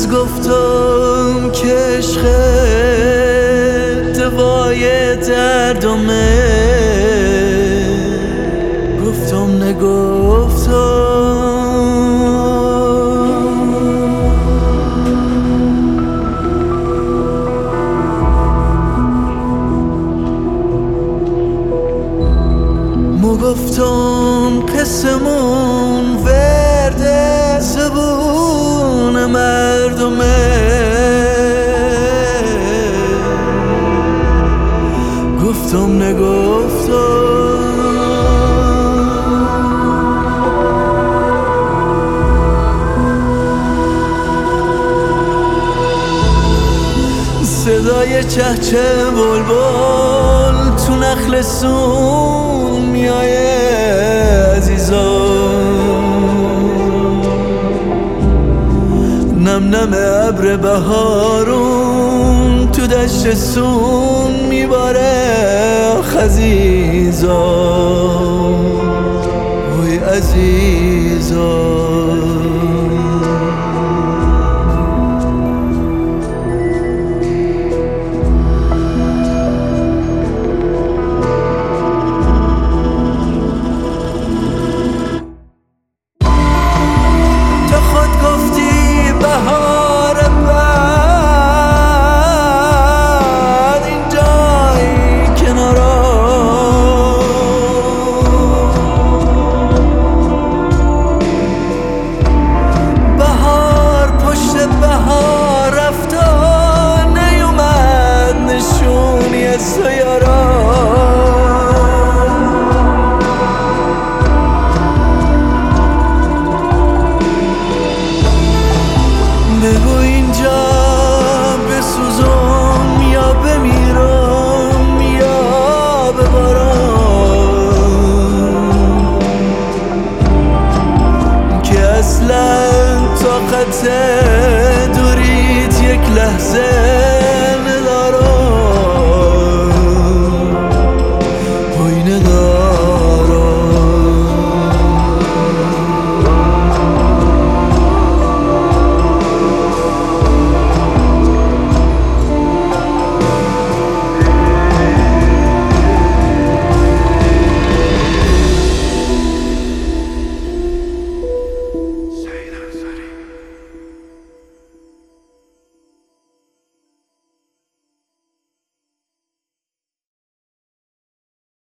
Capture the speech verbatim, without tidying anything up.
روز گفتم که عشق دوای دردمه، گفتم نگفتم. مو گفتم قسمون ورد زبون مردمه، گفتم نگفتم. صدای چهچه بلبل تو نخل سون میایه عزیزان، نم نم ابر بهارون تو دشت سون میباره عزیزان، وی عزیزان. بگو اینجا بسوزم یا بمیرم یا ببارم، که اصلا طاقت